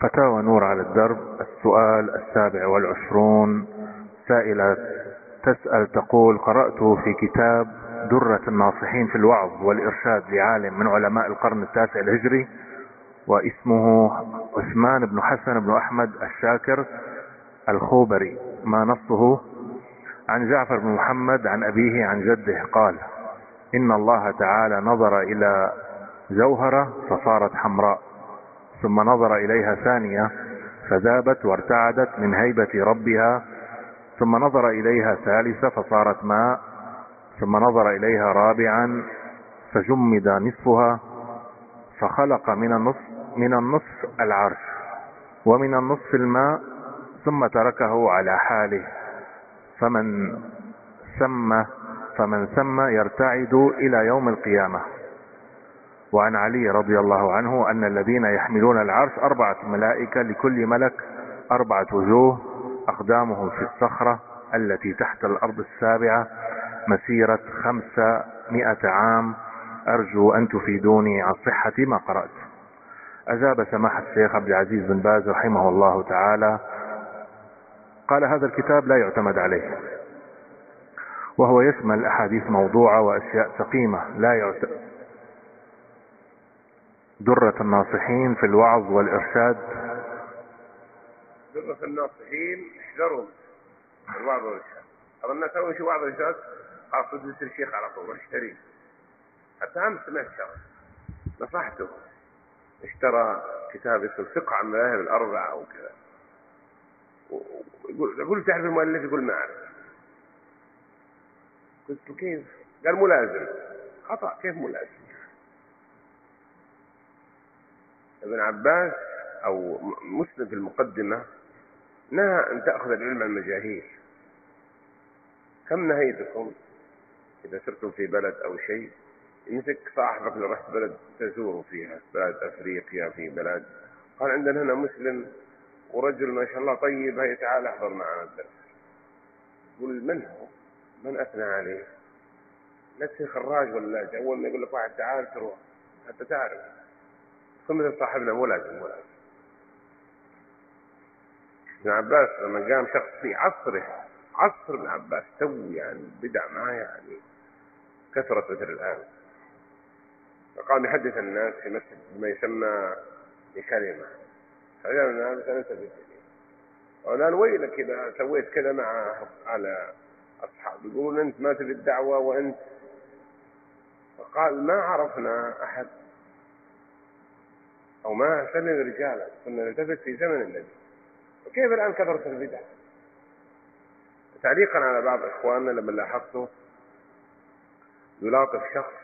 فتاوى نور على الدرب. السؤال 27. سائلة تسأل تقول: قرأت في كتاب درة الناصحين في الوعظ والإرشاد لعالم من علماء القرن التاسع الهجري واسمه عثمان بن حسن بن أحمد الشاكر الخوبري، ما نصه؟ عن جعفر بن محمد عن أبيه عن جده قال: إن الله تعالى نظر إلى جوهرة فصارت حمراء، ثم نظر إليها ثانية فذابت وارتعدت من هيبة ربها، ثم نظر إليها ثالثة فصارت ماء، ثم نظر إليها رابعا فجمد نصفها، فخلق من النصف العرش ومن النصف الماء، ثم تركه على حاله، فمن ثم يرتعد إلى يوم القيامة. وعن علي رضي الله عنه أن الذين يحملون العرش 4 ملائكة، لكل ملك 4 وجوه، أقدامهم في الصخرة التي تحت الأرض السابعة مسيرة 500 عام. أرجو أن تفيدوني عن صحة ما قرأت. أجاب سماحة الشيخ عبد العزيز بن باز رحمه الله تعالى قال: هذا الكتاب لا يعتمد عليه، وهو يشمل أحاديث موضوعة وأشياء سقيمة لا يعتمد. درة الناصحين في الوعظ والإرشاد. درة الناصحين احذروا الوعظ والإرشاد. أظن سوي شيء وعظ والإرشاد أقصد يصير الشيخ على طول اشتري. حتى أمس سمعت شخص نصحته اشترى كتاب اسمه الفقه عن المذاهب الأربعة أو كذا، يقول تعرف المؤلف؟ يقول ما أعرف. قلت له كيف؟ قال ملازم. خطأ. كيف ملازم؟ ابن عباس أو مسلم في المقدمة نهى أن تأخذ العلم عن المجاهيل. كم نهيتكم إذا سرتم في بلد أو شيء يمسك صاحبك لو رحت بلد تزوروا فيها، بلد أفريقيا، في بلد قال عندنا هنا مسلم ورجل ما شاء الله طيب، هيا تعال احضر معنا الدرس. يقول من هو؟ من أثنى عليه؟ لا تصير خراج ولا لاجئ. أول ما يقول لك واحد تعال تروح حتى تعرف. مثل صاحبنا مو لازم. ابن عباس لما قام شخص في عصر ابن عباس توي يعني بدع معه يعني كثرت مثل الآن، فقام يحدث الناس في مسجد ما يسمى بكلمة، فقال الناس أنا سبيت قال ويلك إذا سويت كذا مع على أصحاب يقولون أنت ما تبي الدعوة وأنت. فقال ما عرفنا أحد أو ما سلم رجالا كنا نلتفت في زمن النبي، وكيف الآن كثرت البدع؟ تعليقا على بعض إخواننا لما لاحظته يلاطف شخص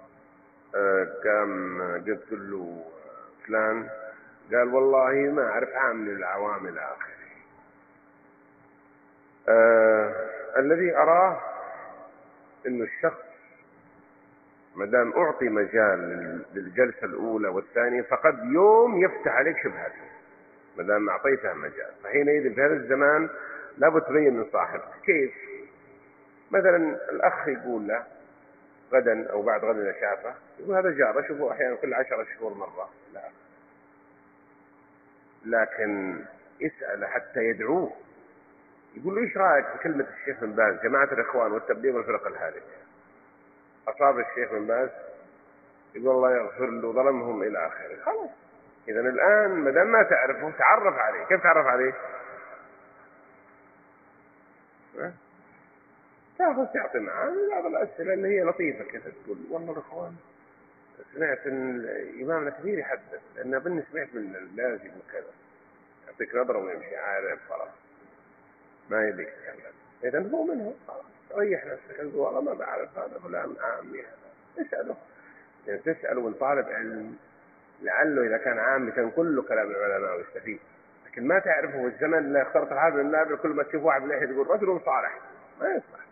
كان قلت له فلان، قال والله ما أعرف عامل العوامل آخر. الذي أراه إنه الشخص مدام أعطي مجال للجلسة الأولى والثانية فقد يوم يفتح عليك شبهته مدام أعطيته مجال. فحينئذ في هذا الزمان لابد تبين من صاحبك. كيف؟ مثلا الأخ يقول له غدا أو بعد غدا شافه، يقول هذا جار أشوفه أحيانا كل 10 شهور مرة، لا، لكن اسأل حتى يدعوه. يقول له إيش رأيك في كلمة الشيخ بن باز جماعة الإخوان والتبليغ والفرق الهالكة؟ أصاب الشيخ بن باز يقول الله يغفر له ظلمهم إلى آخره. خلاص. إذا الآن مدام ما تعرفه تعرف عليه. كيف تعرف عليه؟ تأخذ تعطي معاه بعض الأسئلة اللي هي لطيفة كذا، تقول والله الإخوان سمعت أن إمامنا كثير يحدث لأن بني سمعت من اللازم وكذا، يعطيك نظرة ويمشي عارف خلاص ما يبيك تكلم. إذا هو منه خلاص ريح نفسك. تقول والله ما بعرف هذا فلان عامي هذا، اسأله. يعني تسأل وإن طالب علم لعله إذا كان عامي كان كله كلام العلماء ويستفيد، لكن ما تعرفه في الزمن اللي اخترت الحال من النابل كل ما تشوف واحد بلحية تقول رجل صالح، ما يصلح.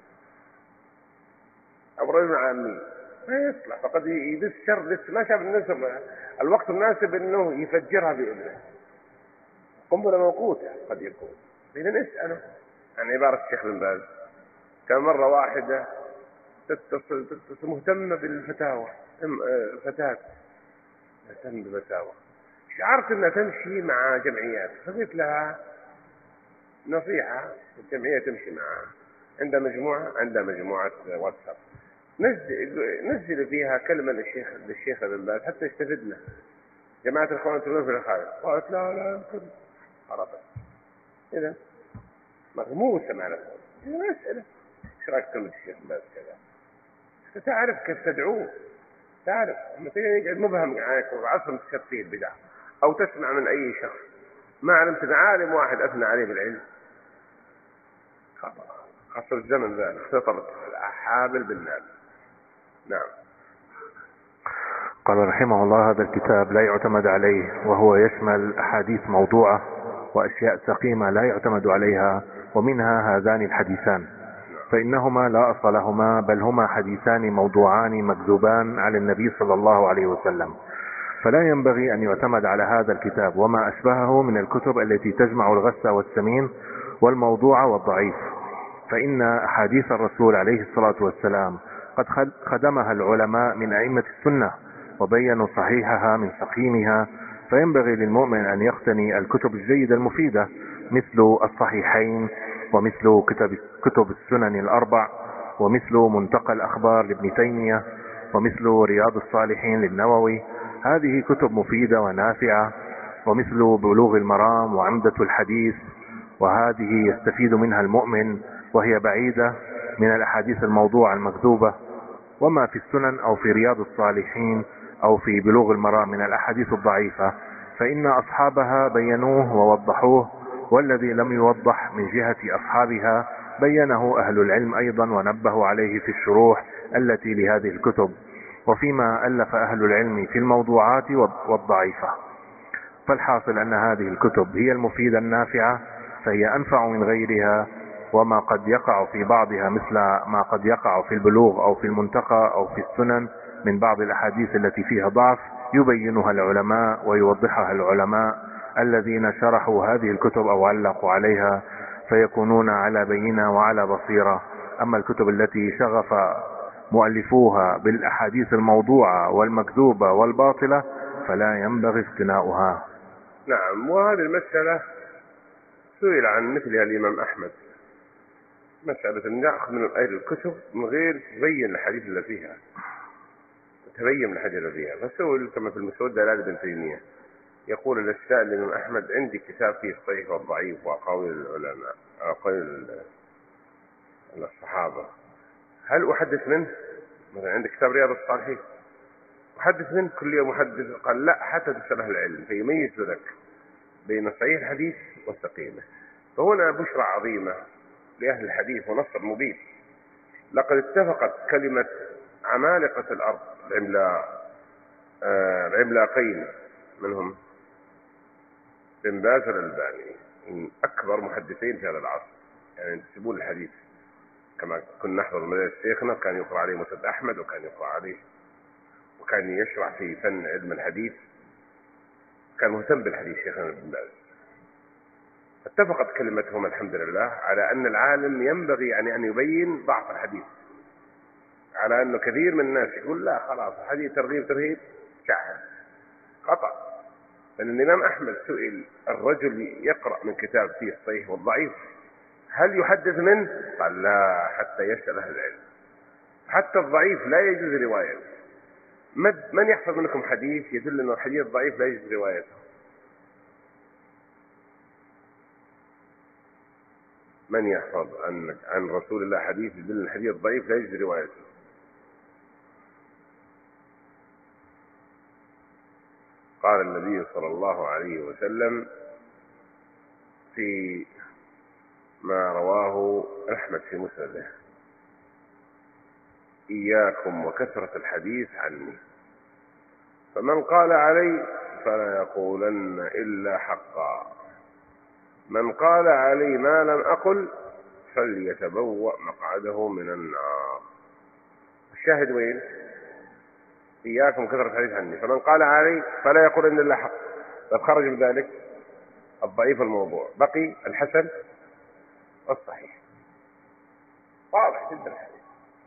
أو رجل عامي ما يصلح، فقد يدس شر لسه ما شاف الوقت المناسب إنه يفجرها بإذنه. قنبلة موقوتة قد يكون. إذا نسأله عن عبارة الشيخ بن باز. كان مرة واحدة تتصل مهتمة بالفتاوى، فتاة مهتمة بالفتاوى، شعرت انها تمشي مع جمعيات، فقلت لها نصيحة، الجمعية تمشي معها، عندها مجموعة واتساب، نزل فيها كلمة للشيخ ابن باز حتى يستفدنا جماعة الإخوان المسلمين في الخارج. قالت لا خلاص إذا مغموسة مع الإخوان. مسألة إيش رأيك كلمة الشيخ ابن باز كذا؟ فتعرف كيف تدعوه، تعرف لما تيجي يقعد مبهم عليك وعصر تشوف فيه البدع أو تسمع من أي شخص ما علمت أن عالم واحد أثنى عليه بالعلم، خطأ. خاصة الزمن ذا اختطرت الحابل بالنابل. نعم. قال رحمه الله: هذا الكتاب لا يعتمد عليه، وهو يشمل أحاديث موضوعة وأشياء سقيمة لا يعتمد عليها، ومنها هذان الحديثان، فإنهما لا أصل لهما، بل هما حديثان موضوعان مكذوبان على النبي صلى الله عليه وسلم، فلا ينبغي أن يعتمد على هذا الكتاب وما أشبهه من الكتب التي تجمع الغث والسمين والموضوع والضعيف، فإن أحاديث الرسول عليه الصلاة والسلام قد خدمها العلماء من أئمة السنة وبينوا صحيحها من سقيمها، فينبغي للمؤمن أن يقتني الكتب الجيدة المفيدة مثل الصحيحين، ومثل كتب السنن الأربع، ومثل منتقى الأخبار لابن تيمية، ومثل رياض الصالحين للنووي. هذه كتب مفيدة ونافعة، ومثل بلوغ المرام وعمدة الحديث، وهذه يستفيد منها المؤمن، وهي بعيدة من الأحاديث الموضوعة المكذوبة. وما في السنن أو في رياض الصالحين أو في بلوغ المرام من الأحاديث الضعيفة فإن أصحابها بينوه ووضحوه، والذي لم يوضح من جهة أصحابها بينه أهل العلم أيضا ونبهوا عليه في الشروح التي لهذه الكتب، وفيما ألف أهل العلم في الموضوعات والضعيفة. فالحاصل أن هذه الكتب هي المفيدة النافعة، فهي أنفع من غيرها، وما قد يقع في بعضها مثل ما قد يقع في البلوغ أو في المنتقى أو في السنن من بعض الأحاديث التي فيها ضعف يبينها العلماء ويوضحها العلماء الذين شرحوا هذه الكتب أو علقوا عليها، فيكونون على بينة وعلى بصيرة. أما الكتب التي شغف مؤلفوها بالأحاديث الموضوعة والمكذوبة والباطلة فلا ينبغي اقتناؤها. نعم. وهذه المسألة سئل عن مثلها الإمام أحمد، مسألة أن يأخذ من الكتب من غير تبين الحديث اللي فيها، تبين الحديث اللي فيها. فسئل كما في المسودة لابن تيمية يقول السائل الإمام أحمد: عندي كتاب فيه الصحيح والضعيف وأقاويل العلماء، أقاويل الصحابة، هل أحدث منه؟ مثلا عندك كتاب رياض الصالحين، أحدث منه كل يوم أحدث؟ قال: لا، حتى تسأل أهل العلم فيميز لك بين صحيح الحديث والسقيمة. فهنا بشرى عظيمة لأهل الحديث ونصر مبين. لقد اتفقت كلمة عمالقة الأرض العملاقين منهم ابن باز الألباني، من أكبر محدثين في هذا العصر، يعني ينتسبون الحديث. كما كنا نحضر مدارس شيخنا كان يقرأ عليه مسند أحمد، وكان يقرأ عليه وكان يشرح في فن علم الحديث، كان مهتم بالحديث شيخنا ابن باز. اتفقت كلمتهم الحمد لله على أن العالم ينبغي أن يبين ضعف الحديث، على أنه كثير من الناس يقول لا خلاص الحديث ترغيب شاحن، خطأ. لأن الإمام أحمد سئل: الرجل يقرأ من كتاب فيه الصحيح والضعيف هل يحدث منه؟ قال: لا، حتى يسأل أهل العلم. حتى الضعيف لا يجوز روايته. من يحفظ منكم حديث يدل أن الحديث الضعيف لا يجوز روايته؟ من يحفظ عن رسول الله حديث يدل أن الحديث الضعيف لا يجوز روايته؟ قال النبي صلى الله عليه وسلم في ما رواه أحمد في مسنده: إياكم وكثرة الحديث عني، فمن قال علي فلا يقولن إلا حقا، من قال علي ما لم أقل فليتبوأ مقعده من النار. الشاهد وين؟ إياكم كثرة الحديث عني، فمن قال علي فلا يقولن إلا حق. طب خرج من ذلك الضعيف الموضوع، بقي الحسن والصحيح. واضح جدا الحديث.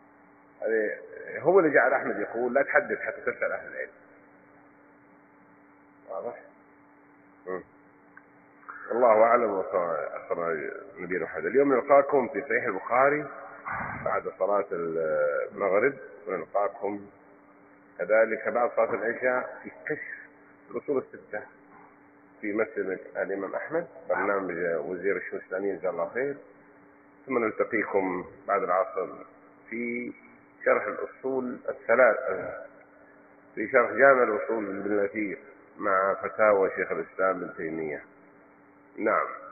هو اللي جعل أحمد يقول: لا تحدث حتى تسأل أهل العلم. واضح؟ الله أعلم. وصلى نبينا محمد. اليوم نلقاكم في صحيح البخاري بعد صلاة المغرب، ونلقاكم كذلك بعد صلاة العشاء في كشف الأصول الستة في مسجد الإمام أحمد، برنامج وزير الشؤون الإسلامية جزاه الله خير. ثم نلتقيكم بعد العصر في شرح الأصول الثلاثة، في شرح جامع الأصول باللثير مع فتاوى شيخ الإسلام ابن تيمية. نعم.